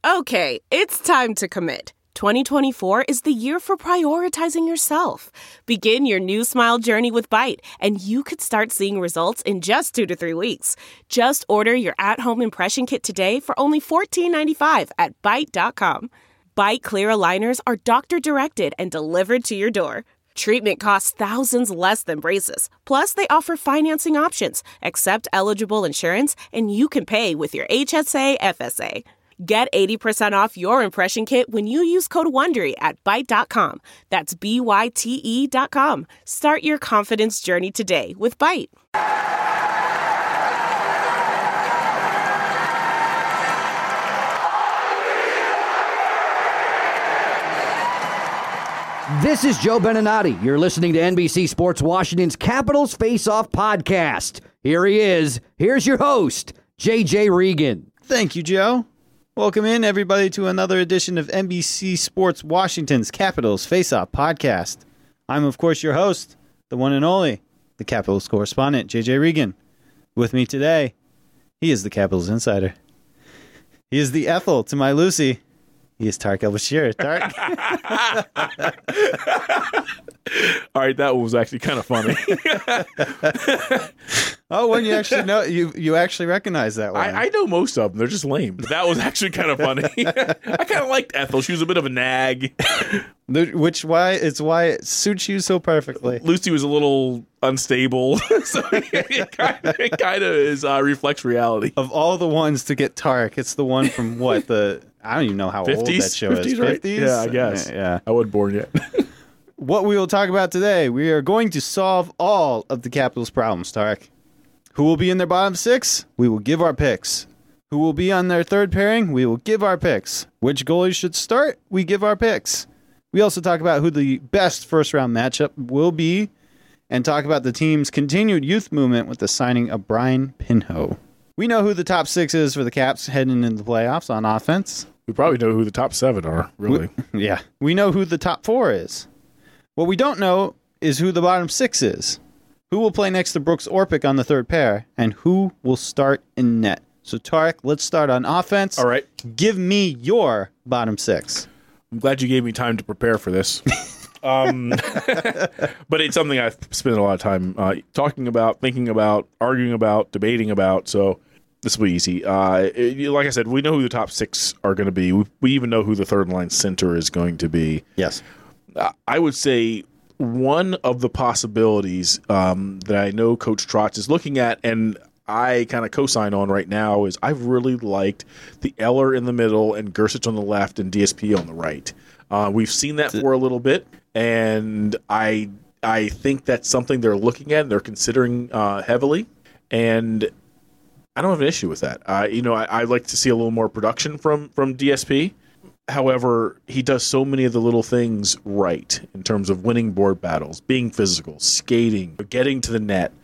Okay, it's time to commit. 2024 is the year for prioritizing yourself. Begin your new smile journey with Byte, and you could start seeing results in just 2 to 3 weeks. Just order your at-home impression kit today for only $14.95 at Byte.com. Byte Clear aligners are doctor-directed and delivered to your door. Treatment costs thousands less than braces. Plus, they offer financing options, accept eligible insurance, and you can pay with your HSA, FSA. Get 80% off your impression kit when you use code WONDERY at Byte.com. That's BYTE.com. Start your confidence journey today with Byte. This is Joe Beninati. You're listening to NBC Sports Washington's Capitals Face-Off podcast. Here he is. Here's your host, JJ Regan. Thank you, Joe. Welcome in, everybody, to another edition of NBC Sports Washington's Capitals Face-Off podcast. I'm, of course, your host, the one and only, the Capitals correspondent, JJ Regan. With me today, he is the Capitals insider. He is the Ethel to my Lucy. He is Tarek El-Bashir. Tarek. All right, that was actually kind of funny. Oh, when you actually know, you actually recognize that one. I know most of them. They're just lame. But that was actually kind of funny. I kind of liked Ethel. She was a bit of a nag. Why it suits you so perfectly. Lucy was a little unstable. So it kind of reflects reality. Of all the ones to get Tarek, it's the one from what? I don't even know how 50s? old that show 50s, is. Right? 50s? Yeah, I guess. Yeah. I wasn't born yet. What we will talk about today, we are going to solve all of the Capitals' problems, Tarek. Who will be in their bottom six? We will give our picks. Who will be on their third pairing? We will give our picks. Which goalies should start? We give our picks. We also talk about who the best first-round matchup will be and talk about the team's continued youth movement with the signing of Brian Pinho. We know who the top six is for the Caps heading into the playoffs on offense. We probably know who the top 7 are, really. We know who the top 4 is. What we don't know is who the bottom 6 is. Who will play next to Brooks Orpik on the third pair, and who will start in net. So, Tarek, let's start on offense. All right. Give me your bottom 6. I'm glad you gave me time to prepare for this. But it's something I've spent a lot of time talking about, thinking about, arguing about, debating about, so this will be easy. Like I said, we know who the top 6 are going to be. We even know who the third-line center is going to be. Yes. I would say one of the possibilities that I know Coach Trotz is looking at, and I kind of co-sign on right now, is I've really liked the Eller in the middle and Gersic on the left and DSP on the right. We've seen that for a little bit, and I think that's something they're looking at and they're considering heavily, and I don't have an issue with that. I'd like to see a little more production from DSP. However, he does so many of the little things right in terms of winning board battles, being physical, skating, getting to the net.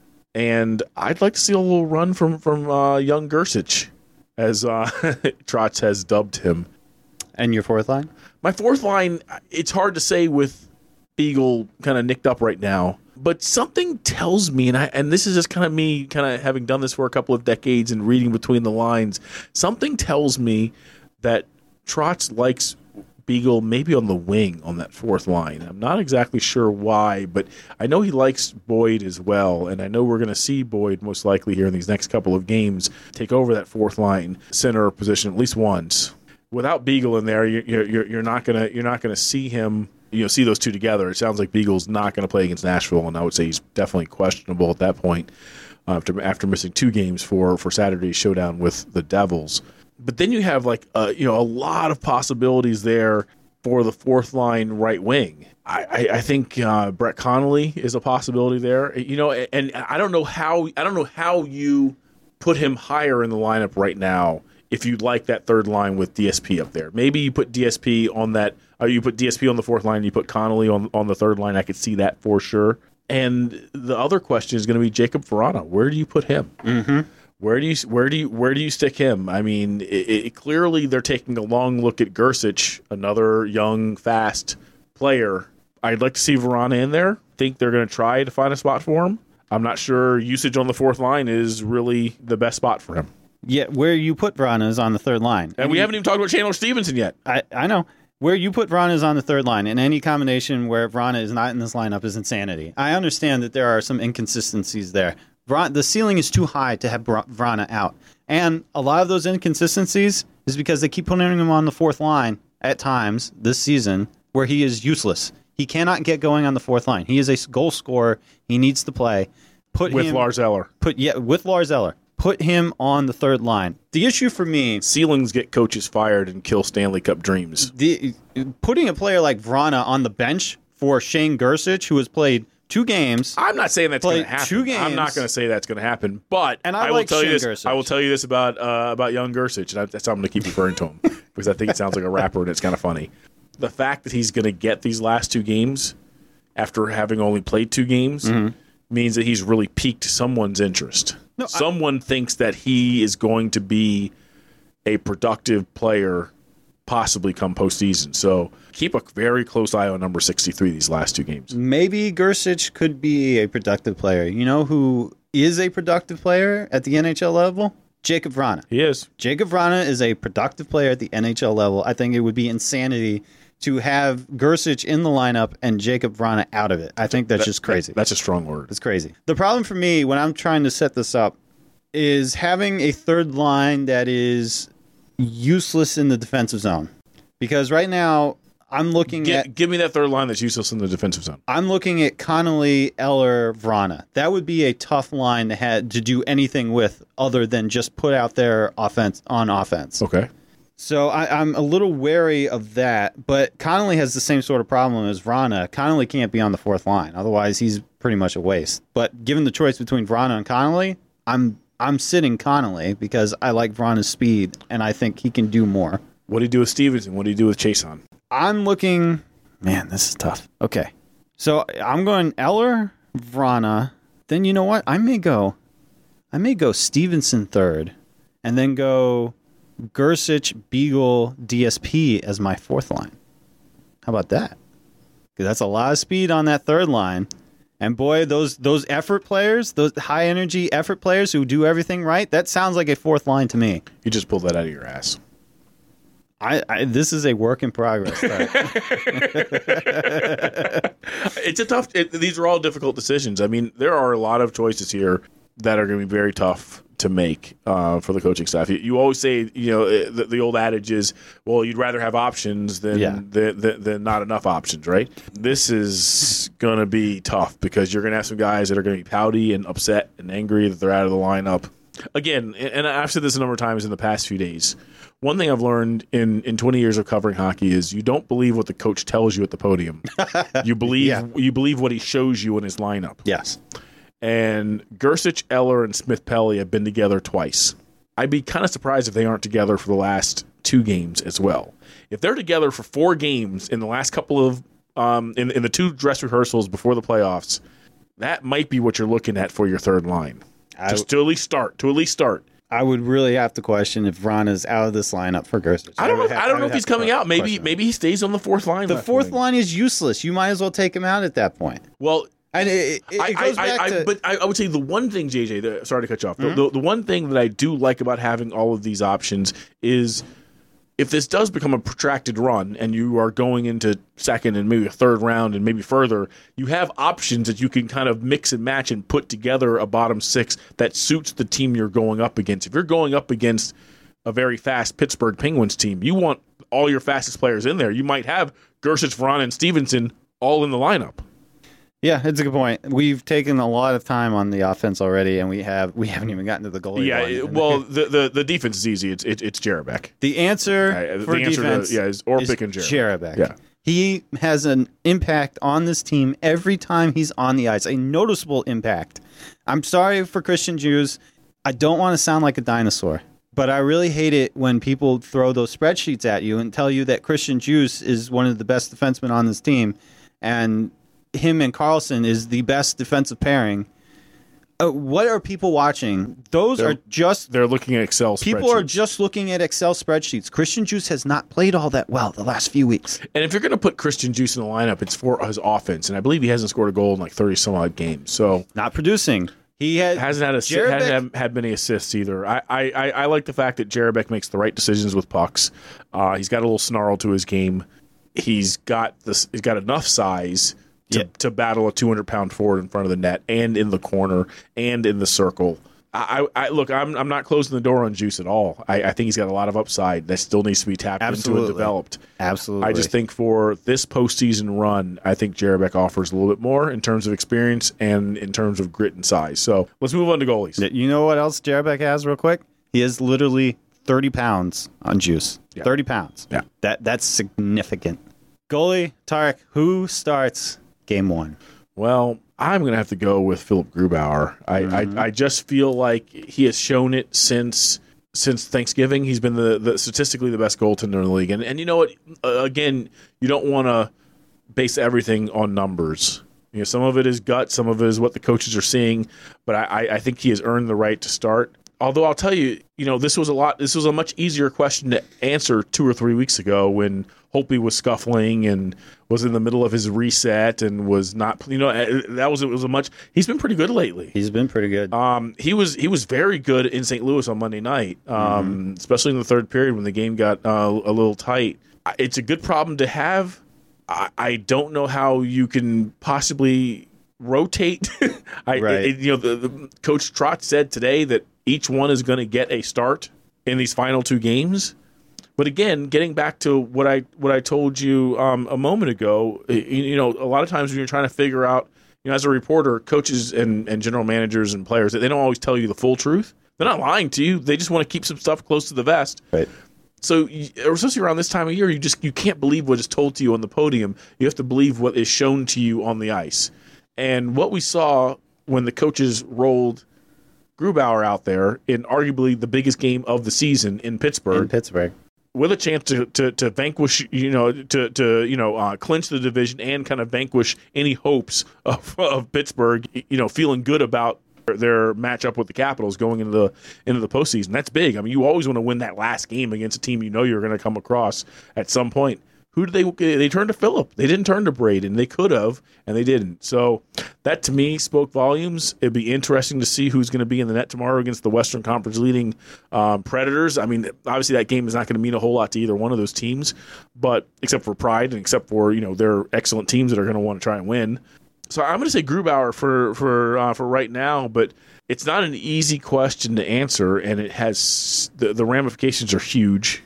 And I'd like to see a little run from young Gersic, as Trotz has dubbed him. And your fourth line? My fourth line, it's hard to say with Beagle kind of nicked up right now. But something tells me, and this is just kind of me kind of having done this for a couple of decades and reading between the lines, something tells me that Trotz likes Beagle maybe on the wing on that fourth line. I'm not exactly sure why, but I know he likes Boyd as well, and I know we're going to see Boyd most likely here in these next couple of games take over that fourth line center position at least once. Without Beagle in there, you're not gonna see him. See those two together. It sounds like Beagle's not going to play against Nashville, and I would say he's definitely questionable at that point after missing 2 games for Saturday's showdown with the Devils. But then you have a lot of possibilities there for the fourth line right wing. I think Brett Connolly is a possibility there. And I don't know how you put him higher in the lineup right now if you like that third line with DSP up there. Maybe you put DSP on that. You put DSP on the fourth line. And you put Connolly on the third line. I could see that for sure. And the other question is going to be Jacob Verana. Where do you put him? Mm-hmm. Where do you stick him? I mean, clearly they're taking a long look at Gersic, another young, fast player. I'd like to see Verana in there. Think they're going to try to find a spot for him. I'm not sure usage on the fourth line is really the best spot for him. Yeah, where you put Vrana is on the third line. And we haven't even talked about Chandler Stevenson yet. I know. Where you put Vrana is on the third line, and any combination where Vrana is not in this lineup is insanity. I understand that there are some inconsistencies there. The ceiling is too high to have Vrana out. And a lot of those inconsistencies is because they keep putting him on the fourth line at times this season where he is useless. He cannot get going on the fourth line. He is a goal scorer. He needs to play. With Lars Eller. With Lars Eller. Put him on the third line. The issue for me... Ceilings get coaches fired and kill Stanley Cup dreams. Putting a player like Vrana on the bench for Shane Gersich, who has played 2 games... I'm not saying that's going to happen. 2 games. I'm not going to say that's going to happen. But I will tell you this. Gersich. I will tell you this about young Gersich, and that's how I'm going to keep referring to him, because I think it sounds like a rapper, and it's kind of funny. The fact that he's going to get these last 2 games after having only played 2 games means that he's really piqued someone's interest. No, someone thinks that he is going to be a productive player, possibly come postseason. So keep a very close eye on number 63 these last 2 games. Maybe Gersich could be a productive player. You know who is a productive player at the NHL level? Jacob Vrana. He is. Jacob Vrana is a productive player at the NHL level. I think it would be insanity to have Gersich in the lineup and Jacob Vrana out of it. I think that's just crazy. That's a strong word. It's crazy. The problem for me when I'm trying to set this up is having a third line that is useless in the defensive zone. Because right now, I'm looking at... Give me that third line that's useless in the defensive zone. I'm looking at Connolly, Eller, Vrana. That would be a tough line to do anything with other than just put out there on offense. Okay. So I'm a little wary of that, but Connolly has the same sort of problem as Vrana. Connolly can't be on the fourth line, otherwise he's pretty much a waste. But given the choice between Vrana and Connolly, I'm sitting Connolly because I like Vrana's speed, and I think he can do more. What do you do with Stevenson? What do you do with Chason? I'm looking... Man, this is tough. Okay. So I'm going Eller, Vrana. Then you know what? I may go Stevenson third, and then go... Gersich, Beagle, DSP as my fourth line. How about that? Because that's a lot of speed on that third line. And boy, those effort players, those high energy effort players who do everything right, that sounds like a fourth line to me. You just pulled that out of your ass. This is a work in progress. It's a tough. These are all difficult decisions. I mean, there are a lot of choices here that are going to be very tough to make for the coaching staff. You always say, the old adage is, well, you'd rather have options than not enough options, right? This is going to be tough because you're going to have some guys that are going to be pouty and upset and angry that they're out of the lineup. Again, and I've said this a number of times in the past few days, one thing I've learned in 20 years of covering hockey is you don't believe what the coach tells you at the podium. You believe what he shows you in his lineup. Yes. And Gersich, Eller, and Smith-Pelly have been together twice. I'd be kind of surprised if they aren't together for the last 2 games as well. If they're together for 4 games in the last couple of in the 2 dress rehearsals before the playoffs, that might be what you're looking at for your third line. Just to at least start. I would really have to question if Vrana's out of this lineup for Gersich. I don't know if he's coming out. Maybe he stays on the fourth line. The fourth line is useless. You might as well take him out at that point. Well. And it goes back to... But I would say the one thing, JJ, sorry to cut you off, the one thing that I do like about having all of these options is if this does become a protracted run and you are going into second and maybe a third round and maybe further, you have options that you can kind of mix and match and put together a bottom 6 that suits the team you're going up against. If you're going up against a very fast Pittsburgh Penguins team, you want all your fastest players in there. You might have Gersich, Vrana, and Stevenson all in the lineup. Yeah, it's a good point. We've taken a lot of time on the offense already, and we haven't even gotten to the goalie. Yeah, well, the defense is easy. It's Jarabek. The answer for defense is Orpik and Jarabek. Yeah. He has an impact on this team every time he's on the ice, a noticeable impact. I'm sorry for Christian Djoos. I don't want to sound like a dinosaur, but I really hate it when people throw those spreadsheets at you and tell you that Christian Djoos is one of the best defensemen on this team, and him and Carlson is the best defensive pairing. What are people watching? They're looking at Excel spreadsheets. People are just looking at Excel spreadsheets. Christian Djoos has not played all that well the last few weeks. And if you're going to put Christian Djoos in the lineup, it's for his offense. And I believe he hasn't scored a goal in like 30-some-odd games. So not producing. He hasn't had many assists either. I like the fact that Jerebeck makes the right decisions with pucks. He's got a little snarl to his game. He's got enough size to battle a 200-pound forward in front of the net and in the corner and in the circle. Look, I'm not closing the door on Juice at all. I think he's got a lot of upside that still needs to be tapped into and developed. Absolutely. I just think for this postseason run, I think Jerebeck offers a little bit more in terms of experience and in terms of grit and size. So let's move on to goalies. You know what else Jerebeck has real quick? He has literally 30 pounds on Juice. Yeah. 30 pounds. Yeah. That's significant. Goalie, Tarek, who starts game one? Well, I'm going to have to go with Philip Grubauer. I just feel like he has shown it since Thanksgiving. He's been the statistically the best goaltender in the league. And you know what? Again, you don't want to base everything on numbers. You know, some of it is gut, some of it is what the coaches are seeing. But I think he has earned the right to start. Although I'll tell you, this was a much easier question to answer 2 or 3 weeks ago when Holtby was scuffling and was in the middle of his reset and was not, he's been pretty good lately. He's been pretty good. He was very good in St. Louis on Monday night, especially in the third period when the game got a little tight. It's a good problem to have. I don't know how you can possibly rotate. Right. The Coach Trotz said today that each one is going to get a start in these final 2 games. But again, getting back to what I told you a moment ago, a lot of times when you're trying to figure out, as a reporter, coaches and general managers and players, they don't always tell you the full truth. They're not lying to you. They just want to keep some stuff close to the vest. Right. So, especially around this time of year, you can't believe what is told to you on the podium. You have to believe what is shown to you on the ice. And what we saw when the coaches rolled Grubauer out there in arguably the biggest game of the season in Pittsburgh. With a chance to vanquish, clinch the division and kind of vanquish any hopes of Pittsburgh, feeling good about their matchup with the Capitals going into the postseason. That's big. I mean, you always want to win that last game against a team you're going to come across at some point. Who did they turned to Phillip? They didn't turn to Braden. They could have, and they didn't. So that, to me, spoke volumes. It'd be interesting to see who's going to be in the net tomorrow against the Western Conference leading Predators. I mean, obviously that game is not going to mean a whole lot to either one of those teams, but except for pride and except for, they're excellent teams that are going to want to try and win. So I'm going to say Grubauer for right now, but it's not an easy question to answer, and it has the ramifications are huge,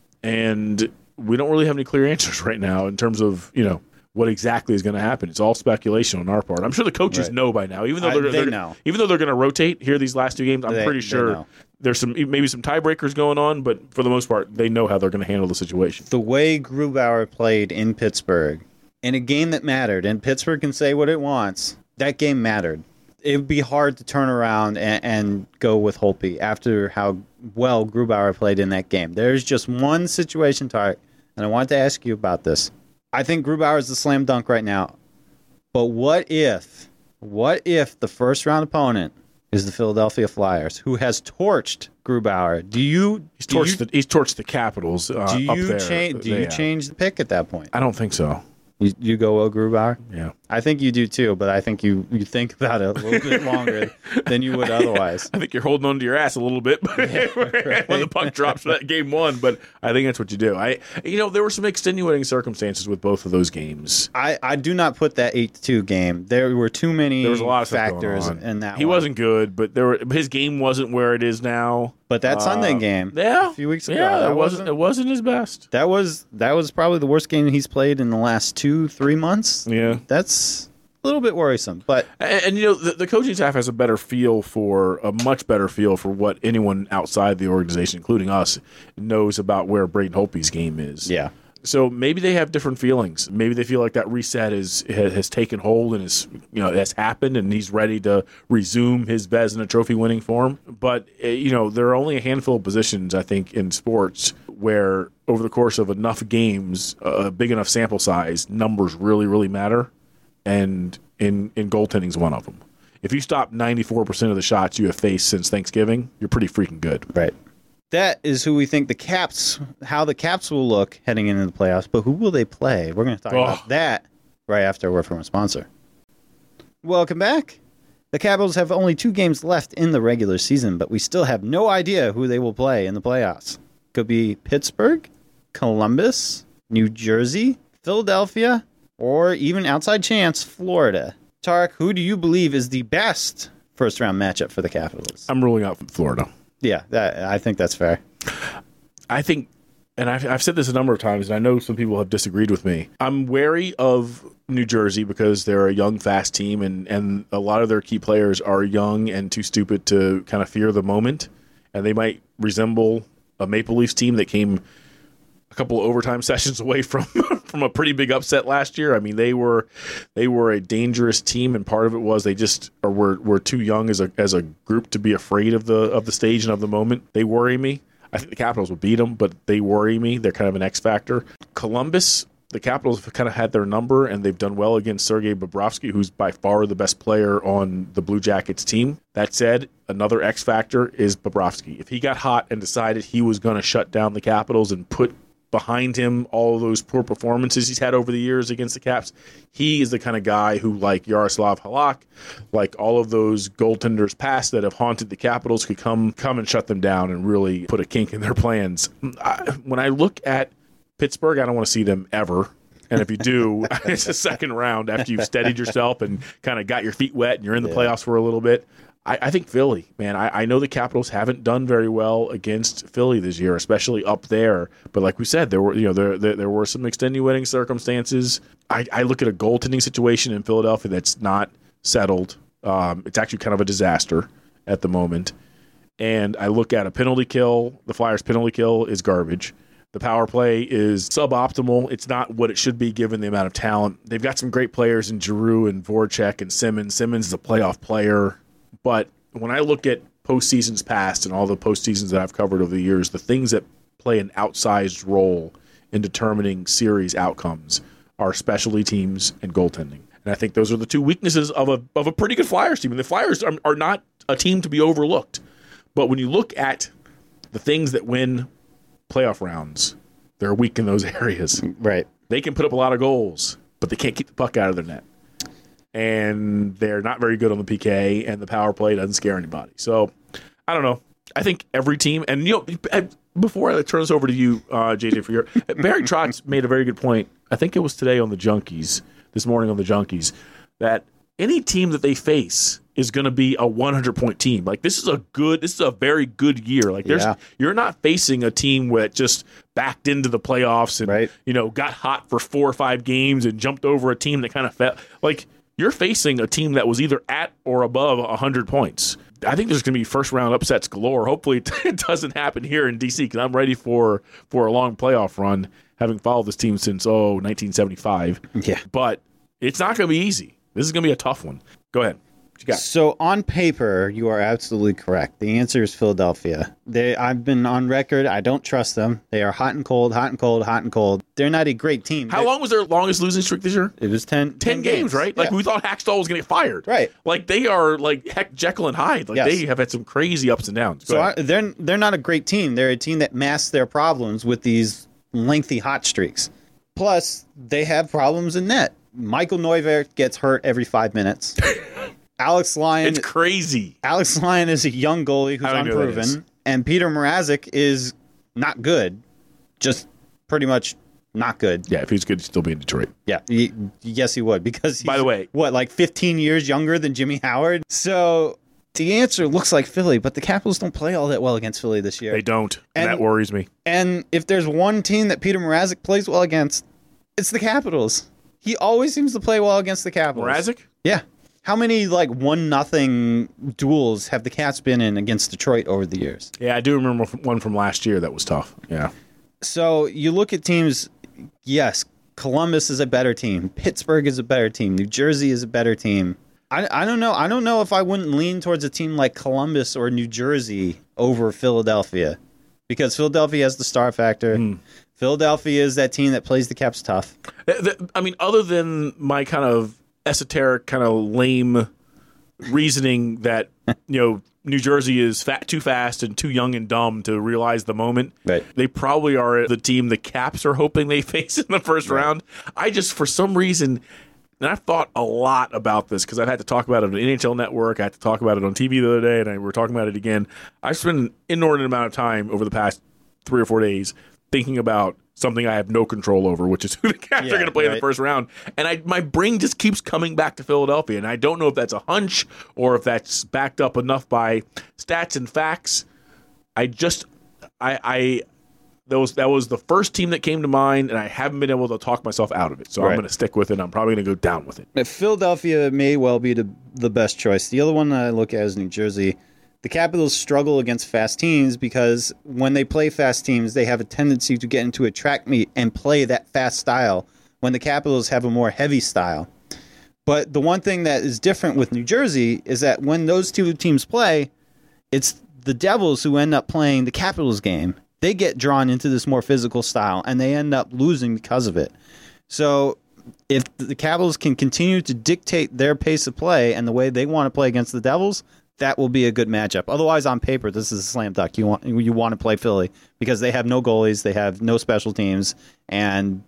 and we don't really have any clear answers right now in terms of, what exactly is going to happen. It's all speculation on our part. I'm sure the coaches know by now, even though they're going to rotate here these last 2 games. I'm pretty sure there's maybe some tiebreakers going on, but for the most part, they know how they're going to handle the situation. The way Grubauer played in Pittsburgh, in a game that mattered, and Pittsburgh can say what it wants, that game mattered. It would be hard to turn around and go with Holtby after how well Grubauer played in that game. There's just one situation, Tarek, and I wanted to ask you about this. I think Grubauer is the slam dunk right now. But what if the first round opponent is the Philadelphia Flyers, who has torched Grubauer? He's torched the Capitals up there. Do you change the pick at that point? I don't think so. You go Will Grubauer? Yeah. I think you do too, but I think you think about it a little bit longer than you would otherwise. I think you're holding on to your ass a little bit when the puck drops for that game 1, but I think that's what you do. There were some extenuating circumstances with both of those games. I do not put that 8-2 game. There were too many there was a lot of factors in that. He wasn't good, but his game wasn't where it is now. But that Sunday game, a few weeks ago, it wasn't his best. That was probably the worst game he's played in the last 2-3 months. Yeah, that's a little bit worrisome. But the coaching staff has a much better feel for what anyone outside the organization, including us, knows about where Braden Holtby's game is. Yeah. So maybe they have different feelings. Maybe they feel like that reset has taken hold and has happened, and he's ready to resume his Vezina Trophy winning form. But there are only a handful of positions, I think, in sports where over the course of enough games, a big enough sample size, numbers really, really matter. And in goaltending is one of them. If you stop 94% of the shots you have faced since Thanksgiving, you're pretty freaking good. Right. That is who we think how the Caps will look heading into the playoffs, but who will they play? We're going to talk about that right after a word from a sponsor. Welcome back. The Capitals have only 2 games left in the regular season, but we still have no idea who they will play in the playoffs. Could be Pittsburgh, Columbus, New Jersey, Philadelphia, or even outside chance, Florida. Tarek, who do you believe is the best first-round matchup for the Capitals? I'm ruling out Florida. Yeah, I think that's fair. I think, and I've said this a number of times, and I know some people have disagreed with me. I'm wary of New Jersey because they're a young, fast team, and a lot of their key players are young and too stupid to kind of fear the moment, and they might resemble a Maple Leafs team that came a couple of overtime sessions away from a pretty big upset last year. I mean, they were a dangerous team, and part of it was they just were too young as a group to be afraid of the stage and of the moment. They worry me. I think the Capitals will beat them, but they worry me. They're kind of an X factor. Columbus, the Capitals have kind of had their number, and they've done well against Sergei Bobrovsky, who's by far the best player on the Blue Jackets team. That said, another X factor is Bobrovsky. If he got hot and decided he was going to shut down the Capitals and put behind him all of those poor performances he's had over the years against the Caps, he is the kind of guy who, like Yaroslav Halak, like all of those goaltenders past that have haunted the Capitals, could come and shut them down and really put a kink in their plans. When I look at Pittsburgh, I don't want to see them ever. And if you do, it's a second round after you've steadied yourself and kind of got your feet wet and you're in the playoffs for a little bit. I think Philly, man. I know the Capitals haven't done very well against Philly this year, especially up there. But like we said, there were some extenuating circumstances. I look at a goaltending situation in Philadelphia that's not settled. It's actually kind of a disaster at the moment. And I look at a penalty kill. The Flyers' penalty kill is garbage. The power play is suboptimal. It's not what it should be given the amount of talent. They've got some great players in Giroux and Voracek and Simmons. Simmons is a playoff player. But when I look at postseasons past and all the postseasons that I've covered over the years, the things that play an outsized role in determining series outcomes are specialty teams and goaltending. And I think those are the two weaknesses of a pretty good Flyers team. And the Flyers are not a team to be overlooked. But when you look at the things that win playoff rounds, they're weak in those areas. Right. They can put up a lot of goals, but they can't keep the puck out of their net. And they're not very good on the PK, and the power play doesn't scare anybody. So, I don't know. I think every team, and before I turn this over to you, JJ, for your Barry Trotz made a very good point. I think it was today on the Junkies, this morning on the Junkies, that any team that they face is going to be a 100-point team. Like this is a very good year. Like you're not facing a team that just backed into the playoffs and got hot for 4 or 5 games and jumped over a team that kind of fell. Like you're facing a team that was either at or above 100 points. I think there's going to be first-round upsets galore. Hopefully it doesn't happen here in D.C. because I'm ready for a long playoff run, having followed this team since 1975. Yeah, but it's not going to be easy. This is going to be a tough one. Go ahead. What you got? So on paper, you are absolutely correct. The answer is Philadelphia. I've been on record. I don't trust them. They are hot and cold, hot and cold, hot and cold. They're not a great team. How long was their longest losing streak this year? It was 10 games, right? Like we thought Hackstall was going to get fired. Right. Like they are like Heck, Jekyll and Hyde. Like they have had some crazy ups and downs. They're not a great team. They're a team that masks their problems with these lengthy hot streaks. Plus, they have problems in net. Michael Neuvirth gets hurt every 5 minutes. Alex Lyon. It's crazy. Alex Lyon is a young goalie who's unproven. And Peter Mrazek is not good. Just pretty much not good. Yeah, if he's good, he'd still be in Detroit. Yeah. Yes, he would. Because he's, by the way, 15 years younger than Jimmy Howard? So the answer looks like Philly, but the Capitals don't play all that well against Philly this year. They don't. And that worries me. And if there's one team that Peter Mrazek plays well against, it's the Capitals. He always seems to play well against the Capitals. Mrazek? Yeah. How many 1-0 duels have the Cats been in against Detroit over the years? Yeah, I do remember one from last year that was tough. Yeah. So you look at teams, yes, Columbus is a better team. Pittsburgh is a better team. New Jersey is a better team. I don't know. I don't know if I wouldn't lean towards a team like Columbus or New Jersey over Philadelphia because Philadelphia has the star factor. Philadelphia is that team that plays the Caps tough. I mean, other than my kind of esoteric, kind of lame reasoning that, New Jersey is too fast and too young and dumb to realize the moment. Right. They probably are the team the Caps are hoping they face in the first round. I just, for some reason, and I've thought a lot about this because I've had to talk about it on the NHL Network. I had to talk about it on TV the other day, and we're talking about it again. I've spent an inordinate amount of time over the past 3 or 4 days thinking about something I have no control over, which is who the Caps are going to play in the first round. And my brain just keeps coming back to Philadelphia, and I don't know if that's a hunch or if that's backed up enough by stats and facts. That was the first team that came to mind, and I haven't been able to talk myself out of it. So I'm going to stick with it. I'm probably going to go down with it. Philadelphia may well be the best choice. The other one that I look at is New Jersey. The Capitals struggle against fast teams because when they play fast teams, they have a tendency to get into a track meet and play that fast style when the Capitals have a more heavy style. But the one thing that is different with New Jersey is that when those two teams play, it's the Devils who end up playing the Capitals game. They get drawn into this more physical style, and they end up losing because of it. So if the Capitals can continue to dictate their pace of play and the way they want to play against the Devils, that will be a good matchup. Otherwise, on paper, this is a slam dunk. You want to play Philly because they have no goalies, they have no special teams, and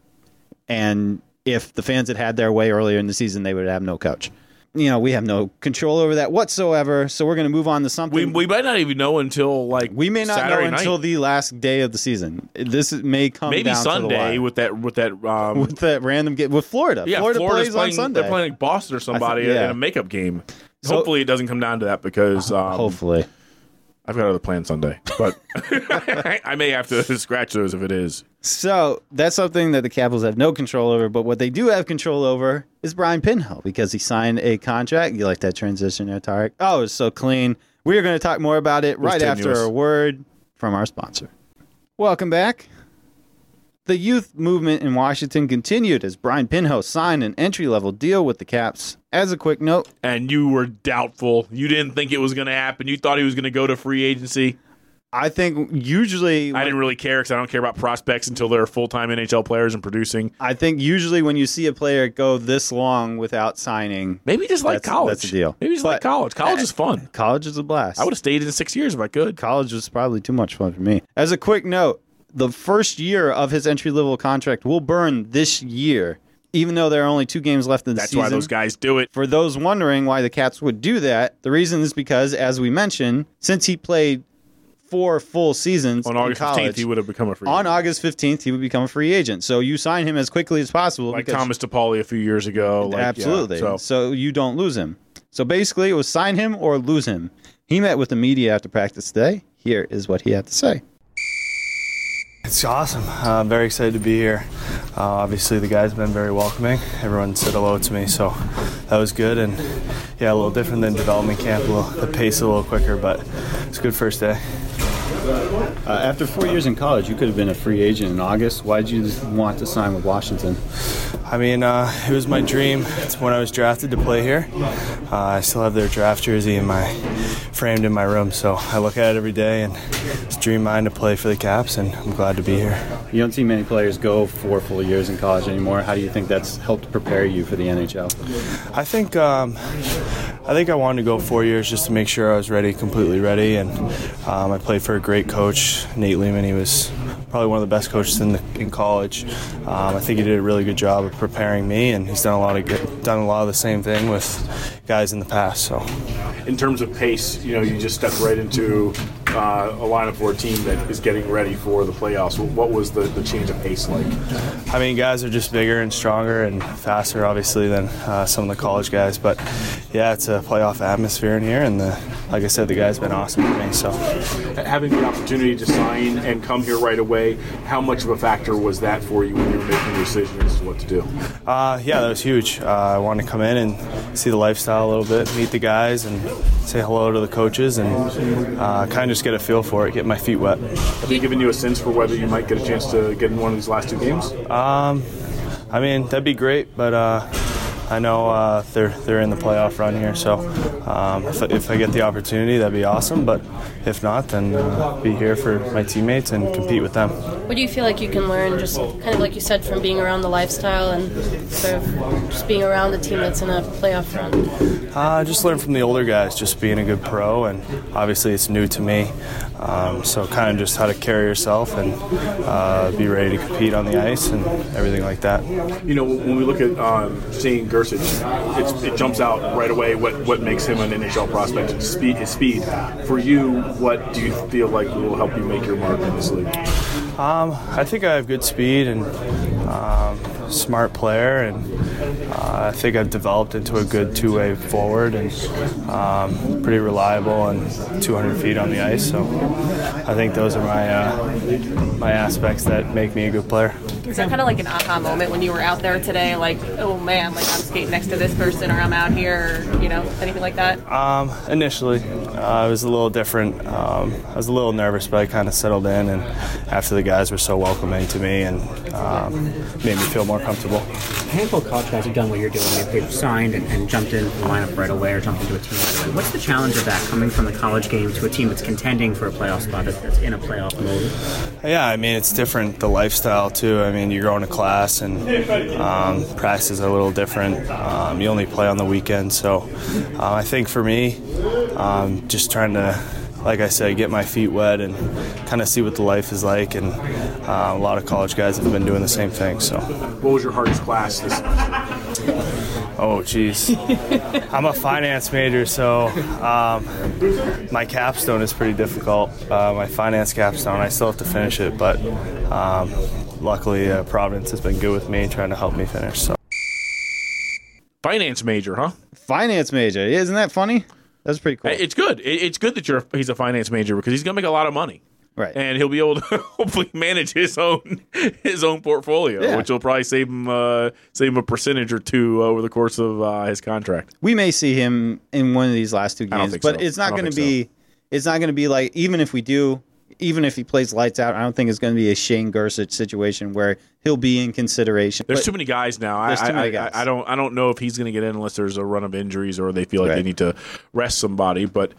if the fans had their way earlier in the season, they would have no coach. We have no control over that whatsoever. So we're going to move on to something. We might not even know until we may not Saturday know until the last day of the season. This may come maybe down Sunday to the with that random game with Florida. Yeah, Florida plays playing, on Sunday. They're playing like Boston or somebody in a makeup game. So, hopefully, it doesn't come down to that because hopefully. I've got other plans Sunday, but I may have to scratch those if it is. So that's something that the Capitals have no control over, but what they do have control over is Brian Pinho because he signed a contract. You like that transition there, Tarek? Oh, it's so clean. We are going to talk more about it right after a word from our sponsor. Welcome back. The youth movement in Washington continued as Brian Pinho signed an entry-level deal with the Caps. As a quick note. And you were doubtful. You didn't think it was going to happen. You thought he was going to go to free agency. I think usually... I didn't really care because I don't care about prospects until they're full-time NHL players and producing. I think usually when you see a player go this long without signing... Maybe just like college. That's the deal. Maybe just like college. College is fun. College is a blast. I would have stayed in 6 years if I could. College was probably too much fun for me. As a quick note, the first year of his entry-level contract will burn this year, even though there are only 2 games left in the season. That's why those guys do it. For those wondering why the Caps would do that, the reason is because, as we mentioned, since he played 4 full seasons on August 15th, he would have become a free agent. On August 15th, he would become a free agent. So you sign him as quickly as possible. Like Thomas Toppoli a few years ago. Absolutely. So you don't lose him. So basically, it was sign him or lose him. He met with the media after practice today. Here is what he had to say. It's awesome. I'm very excited to be here. Obviously, the guys have been very welcoming. Everyone said hello to me, so that was good. And yeah, a little different than development camp. The pace a little quicker, but it's a good first day. After 4 years in college, you could have been a free agent in August. Why did you want to sign with Washington? I mean, it was my dream. It's when I was drafted to play here. I still have their draft jersey framed in my room, so I look at it every day, and it's a dream of mine to play for the Caps, and I'm glad to be here. You don't see many players go 4 full years in college anymore. How do you think that's helped prepare you for the NHL? I think I wanted to go 4 years just to make sure I was ready, completely ready, and I played for a great coach, Nate Lehman. He was probably one of the best coaches in college. I think he did a really good job of preparing me, and he's done a lot of the same thing with guys in the past. So, in terms of pace, you just stepped right into a lineup for a team that is getting ready for the playoffs. What was the change of pace like? I mean, guys are just bigger and stronger and faster, obviously, than some of the college guys. But yeah, it's a playoff atmosphere in here, and like I said, the guys have been awesome for me. So, having the opportunity to sign and come here right away, how much of a factor was that for you when you were making the decision as to what to do? Yeah, that was huge. I wanted to come in and see the lifestyle a little bit, meet the guys, and say hello to the coaches, and kind of just get a feel for it, get my feet wet. Have they given you a sense for whether you might get a chance to get in one of these last 2 games? I mean, that'd be great, but I know they're in the playoff run here, so if I get the opportunity, that'd be awesome. But if not, then be here for my teammates and compete with them. What do you feel like you can learn, just kind of like you said, from being around the lifestyle and sort of just being around a team that's in a playoff run? Just learn from the older guys, just being a good pro, and obviously it's new to me. So kind of just how to carry yourself and be ready to compete on the ice and everything like that. You know, when we look at seeing Gersich, it jumps out right away what makes him an NHL prospect. His speed. For you, what do you feel like will help you make your mark in this league? I think I have good speed and smart player, and I think I've developed into a good two-way forward and pretty reliable and 200 feet on the ice. So I think those are my aspects that make me a good player. Is that kind of like an aha moment when you were out there today, like, oh man, like I'm skating next to this person, or I'm out here, or, you know, anything like that? Initially, it was a little different. I was a little nervous, but I kind of settled in, and after the guys were so welcoming to me and made me feel more comfortable. A handful of college guys have done what you're doing. They've signed and jumped into the lineup right away or jumped into a team right away. What's the challenge of that, coming from the college game to a team that's contending for a playoff spot, that's in a playoff mode? Yeah, I mean, it's different, the lifestyle too. I mean, you're going to class and practices are a little different. You only play on the weekend. So I think for me, just trying to, like I said, get my feet wet and kind of see what the life is like. And a lot of college guys have been doing the same thing. So, what was your hardest class this Oh, geez. I'm a finance major, so my capstone is pretty difficult. My finance capstone, I still have to finish it, but luckily Providence has been good with me, trying to help me finish. So. Finance major, huh? Finance major. Isn't that funny? That's pretty cool. It's good. It's good that he's a finance major because he's going to make a lot of money. Right. And he'll be able to hopefully manage his own portfolio, which will probably save him a percentage or two over the course of his contract. We may see him in one of these last two games, but so. It's not going to be. It's not going to be like, even if we do, even if he plays lights out, I don't think it's going to be a Shane Gersich situation where he'll be in consideration. There's too many guys now. There's too many guys. I don't know if he's going to get in unless there's a run of injuries or they feel like they need to rest somebody, but.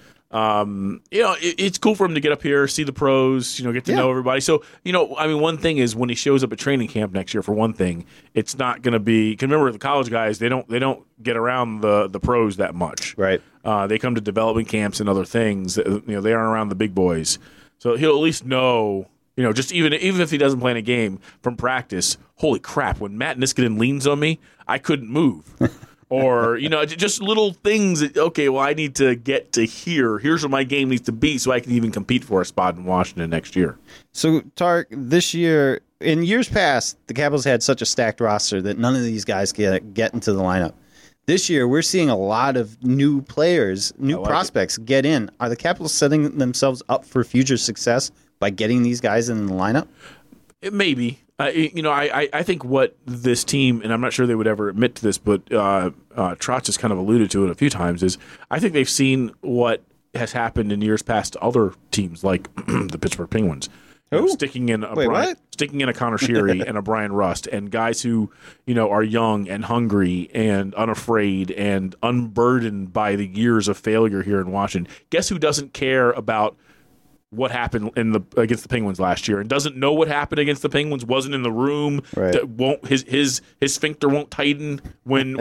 It's cool for him to get up here, see the pros, get to know everybody. So, one thing is when he shows up at training camp next year, for one thing, it's not going to be. Because remember, the college guys, they don't get around the pros that much. Right. They come to development camps and other things. They aren't around the big boys, so he'll at least know. Just even if he doesn't play in a game from practice, holy crap! When Matt Niskanen leans on me, I couldn't move. Or, just little things that, okay, well, I need to get to here. Here's what my game needs to be so I can even compete for a spot in Washington next year. So, Tark, this year, in years past, the Capitals had such a stacked roster that none of these guys get into the lineup. This year, we're seeing a lot of new players, prospects get in. Are the Capitals setting themselves up for future success by getting these guys in the lineup? It may be. I think what this team, and I'm not sure they would ever admit to this, but Trotz has kind of alluded to it a few times, is I think they've seen what has happened in years past to other teams like the Pittsburgh Penguins. Sticking in a Connor Sheary and a Brian Rust and guys who, are young and hungry and unafraid and unburdened by the years of failure here in Washington. Guess who doesn't care about what happened against the Penguins last year and doesn't know what happened against the Penguins, wasn't in the room, won't his sphincter won't tighten when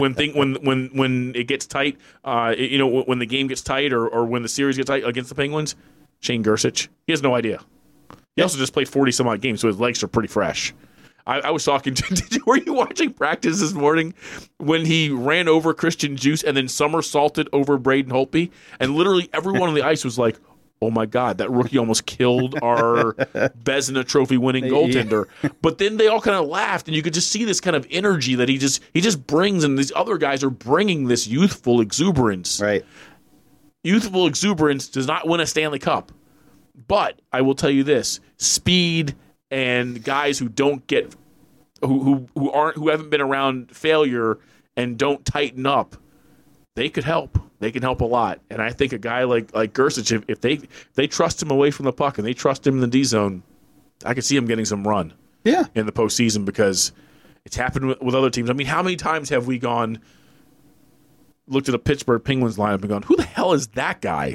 it gets tight, when the game gets tight or when the series gets tight against the Penguins. Shane Gersich, he has no idea. He also just played 40 some odd games, so his legs are pretty fresh. I was talking to were you watching practice this morning when he ran over Christian Djoos and then somersaulted over Braden Holtby, and literally everyone on the ice was like, oh, my God, that rookie almost killed our Vezina Trophy winning goaltender. Yeah. But then they all kind of laughed, and you could just see this kind of energy that he just brings, and these other guys are bringing this youthful exuberance. Right. Youthful exuberance does not win a Stanley Cup. But I will tell you this, speed and guys who don't get who haven't been around failure and don't tighten up, they could help. They can help a lot. And I think a guy like Gersich, if they trust him away from the puck and they trust him in the D zone, I could see him getting some run in the postseason because it's happened with other teams. I mean, how many times have we gone looked at a Pittsburgh Penguins lineup and gone, who the hell is that guy?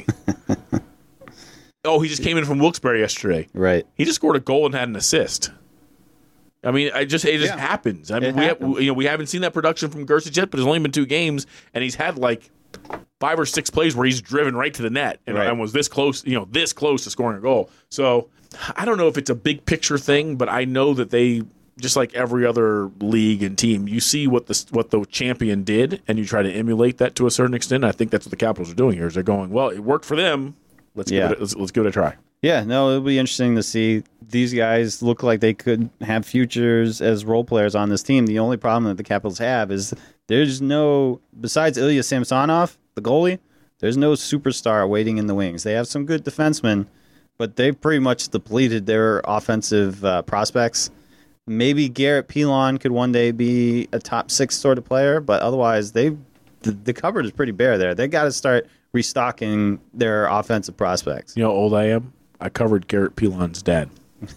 Oh, he just came in from Wilkes-Barre yesterday. Right. He just scored a goal and had an assist. I mean, it just happens. I mean, we haven't seen that production from Gersic yet, but there's only been 2 games, and he's had like 5 or 6 plays where he's driven right to the net and was this close to scoring a goal. So I don't know if it's a big picture thing, but I know that they, just like every other league and team, you see what the champion did, and you try to emulate that to a certain extent. I think that's what the Capitals are doing here. Is they're going, well, it worked for them. Let's give it a try. Yeah, no, it'll be interesting to see. These guys look like they could have futures as role players on this team. The only problem that the Capitals have is there's no, besides Ilya Samsonov, the goalie, there's no superstar waiting in the wings. They have some good defensemen, but they've pretty much depleted their offensive prospects. Maybe Garrett Pilon could one day be a top 6 sort of player, but otherwise the cupboard is pretty bare there. They got to start restocking their offensive prospects. You know how old I am? I covered Garrett Pilon's dad.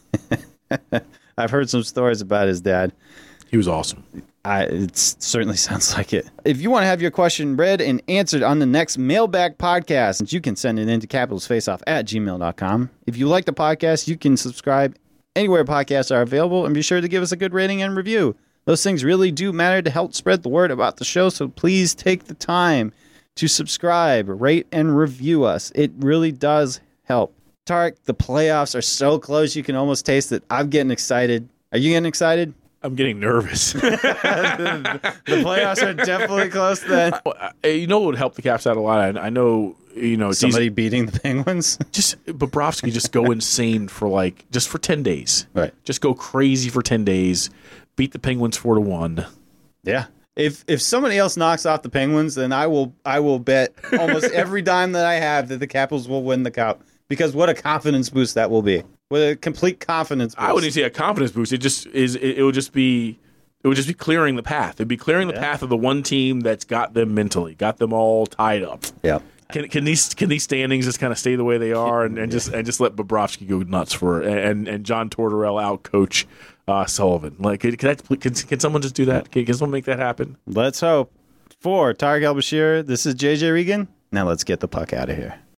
I've heard some stories about his dad. He was awesome. It certainly sounds like it. If you want to have your question read and answered on the next Mailbag podcast, you can send it in to capitalsfaceoff@gmail.com. If you like the podcast, you can subscribe anywhere podcasts are available, and be sure to give us a good rating and review. Those things really do matter to help spread the word about the show, so please take the time to subscribe, rate, and review us. It really does help. Tarek, the playoffs are so close, you can almost taste it. I'm getting excited. Are you getting excited? I'm getting nervous. The playoffs are definitely close then. You know what would help the Caps out a lot? I know, somebody beating the Penguins. Just Bobrovsky just go insane for 10 days. Right. Just go crazy for 10 days. Beat the Penguins 4-1. Yeah. If somebody else knocks off the Penguins, then I will bet almost every dime that I have that the Capitals will win the Cup. Because what a confidence boost that will be. What a complete confidence boost. I wouldn't say a confidence boost. It would just be clearing the path. It'd be clearing the path of the one team that's got them mentally, got them all tied up. Yeah. Can these standings just kind of stay the way they are and just let Bobrovsky go nuts for and John Tortorella out coach Sullivan? Can someone just do that? Can someone make that happen? Let's hope. For Tarek El-Bashir, this is JJ Regan. Now let's get the puck out of here.